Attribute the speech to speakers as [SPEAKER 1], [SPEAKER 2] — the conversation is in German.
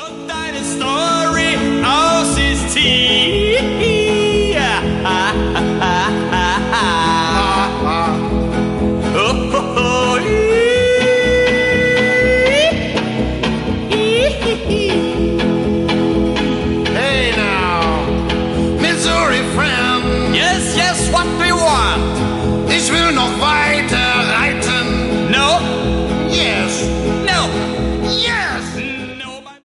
[SPEAKER 1] Und deine Story aus ist hier.
[SPEAKER 2] Hey now, Missouri friend.
[SPEAKER 1] Yes, yes, what we want.
[SPEAKER 2] Ich will noch weiter.